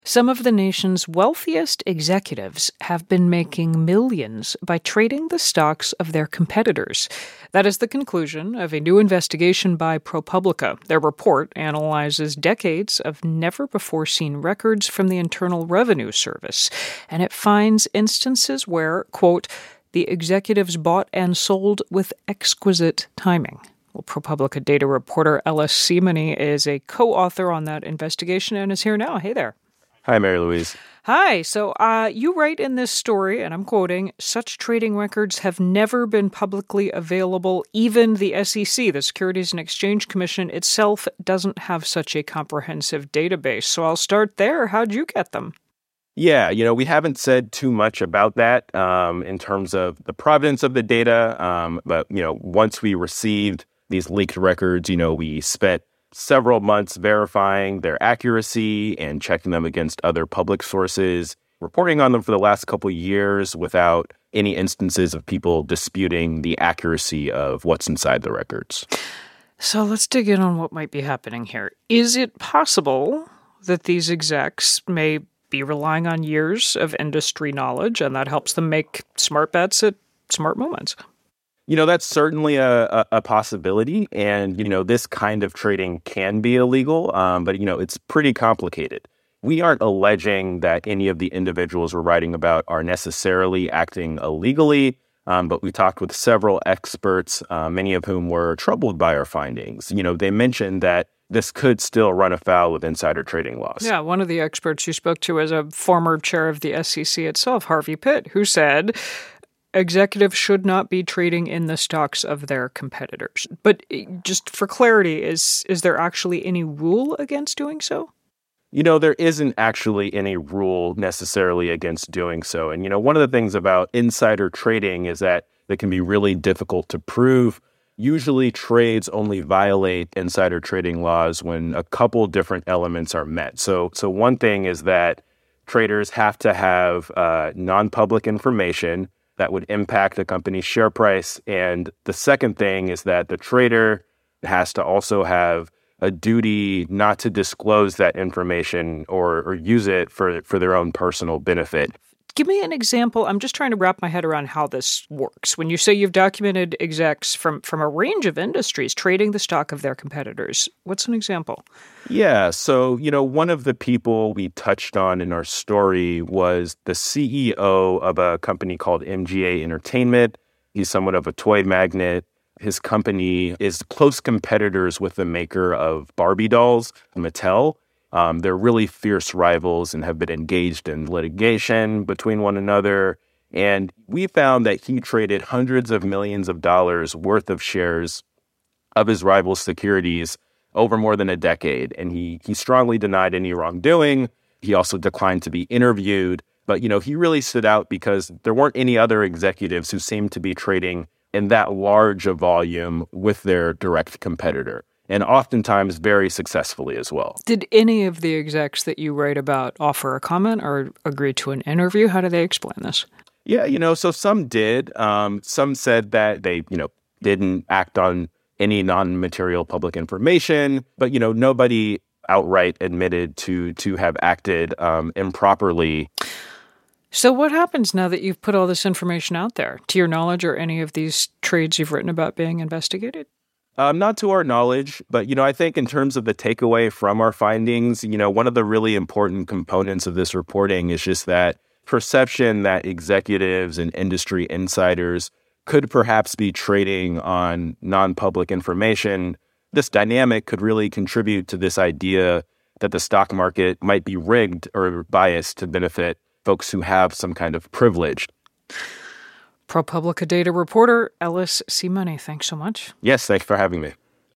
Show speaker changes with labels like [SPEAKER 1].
[SPEAKER 1] Some of the nation's wealthiest executives have been making millions by trading the stocks of their competitors. That is the conclusion of a new investigation by ProPublica. Their report analyzes decades of never-before-seen records from the Internal Revenue Service, and it finds instances where, quote, the executives bought and sold with exquisite timing. Well, ProPublica data reporter Ellis Cimini is a co-author on that investigation and is here now. Hey there.
[SPEAKER 2] Hi, Mary Louise.
[SPEAKER 1] Hi. So you write in this story, and I'm quoting, such trading records have never been publicly available. Even the SEC, the Securities and Exchange Commission itself, doesn't have such a comprehensive database. So I'll start there. How'd you get them?
[SPEAKER 2] Yeah, we haven't said too much about that in terms of the provenance of the data. But, once we received these leaked records, we spent several months verifying their accuracy and checking them against other public sources, reporting on them for the last couple of years without any instances of people disputing the accuracy of what's inside the records.
[SPEAKER 1] So let's dig in on what might be happening here. Is it possible that these execs may be relying on years of industry knowledge and that helps them make smart bets at smart moments?
[SPEAKER 2] That's certainly a possibility. And, this kind of trading can be illegal, but, it's pretty complicated. We aren't alleging that any of the individuals we're writing about are necessarily acting illegally, but we talked with several experts, many of whom were troubled by our findings. They mentioned that this could still run afoul of insider trading laws.
[SPEAKER 1] Yeah, one of the experts you spoke to was a former chair of the SEC itself, Harvey Pitt, who said executives should not be trading in the stocks of their competitors. But just for clarity, is there actually any rule against doing so?
[SPEAKER 2] There isn't actually any rule necessarily against doing so. And, one of the things about insider trading is that it can be really difficult to prove. Usually trades only violate insider trading laws when a couple different elements are met. So one thing is that traders have to have non-public information that would impact a company's share price. And the second thing is that the trader has to also have a duty not to disclose that information or use it for their own personal benefit.
[SPEAKER 1] Give me an example. I'm just trying to wrap my head around how this works. When you say you've documented execs from a range of industries trading the stock of their competitors, what's an example?
[SPEAKER 2] Yeah. So, one of the people we touched on in our story was the CEO of a company called MGA Entertainment. He's somewhat of a toy magnate. His company is close competitors with the maker of Barbie dolls, Mattel. They're really fierce rivals and have been engaged in litigation between one another. And we found that he traded hundreds of millions of dollars worth of shares of his rival's securities over more than a decade. And he strongly denied any wrongdoing. He also declined to be interviewed. But, he really stood out because there weren't any other executives who seemed to be trading in that large a volume with their direct competitor, and oftentimes very successfully as well.
[SPEAKER 1] Did any of the execs that you write about offer a comment or agree to an interview? How do they explain this?
[SPEAKER 2] Yeah, so some did. Some said that they, didn't act on any non-material public information, but, nobody outright admitted to have acted improperly.
[SPEAKER 1] So what happens now that you've put all this information out there? To your knowledge, are any of these trades you've written about being investigated?
[SPEAKER 2] Not to our knowledge, but, I think in terms of the takeaway from our findings, one of the really important components of this reporting is just that perception that executives and industry insiders could perhaps be trading on non-public information. This dynamic could really contribute to this idea that the stock market might be rigged or biased to benefit folks who have some kind of privilege.
[SPEAKER 1] ProPublica data reporter Ellis Cimini, thanks so much.
[SPEAKER 2] Yes, thanks for having me.